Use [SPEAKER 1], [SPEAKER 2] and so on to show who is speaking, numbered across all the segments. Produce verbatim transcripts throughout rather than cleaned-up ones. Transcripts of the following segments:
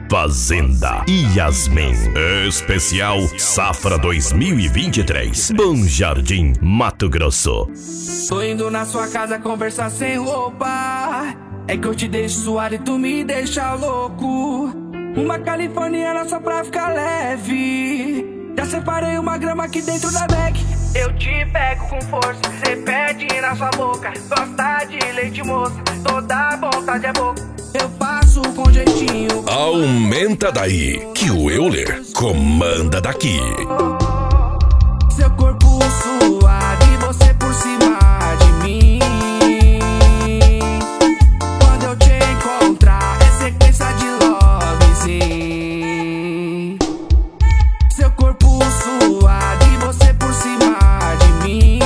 [SPEAKER 1] Fazenda Yasmin. Especial Safra dois mil e vinte e três. Bom Jardim, Mato Grosso.
[SPEAKER 2] Tô indo na sua casa conversar sem roupa. É que eu te deixo suado e tu me deixa louco. Uma californiana só pra ficar leve. Já separei uma grama aqui dentro da bag. Eu te pego com força, cê pede na sua boca. Gosta de leite moça, toda vontade é boca. Eu passo com jeitinho.
[SPEAKER 1] Aumenta daí, que o Euler comanda daqui.
[SPEAKER 2] Seu corpo suado e você por cima de mim. Quando eu te encontrar é sequência de lovezinho. Seu corpo suado e você por cima de mim.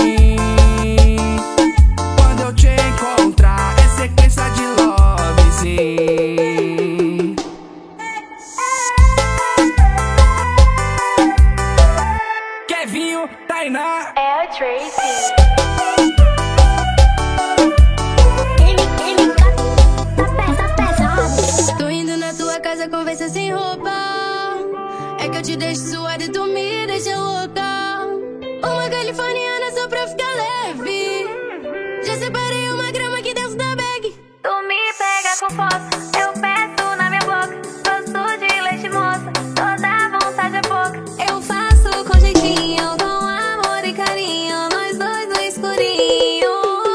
[SPEAKER 2] Quando eu te encontrar é sequência de lovezinho. Kevinho, Tainá,
[SPEAKER 3] é a Tracy.
[SPEAKER 4] Tô indo na tua casa conversa sem roupa. É que eu te deixo suada e tu me deixa louca. Uma californiana só pra ficar leve. Já separei uma grama aqui dentro da bag.
[SPEAKER 3] Tu me pega com força, eu peço na minha boca. Gosto de leite moça, toda vontade é pouca.
[SPEAKER 4] Eu faço com jeitinho, com amor e carinho. Nós dois no escurinho.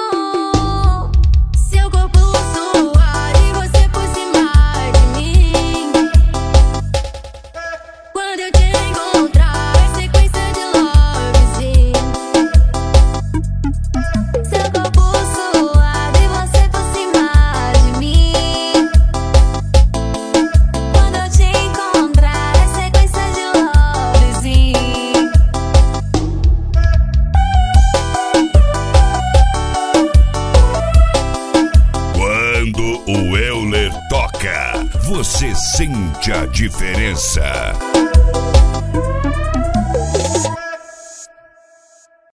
[SPEAKER 4] Seu corpo suado e você por cima de mim. Quando eu te encontrar é sequência de lovezinho. Seu corpo suado e você por cima de mim. Quando eu te encontrar é sequência de lovezinho.
[SPEAKER 1] Quando o Euler toca, você sente a diferença.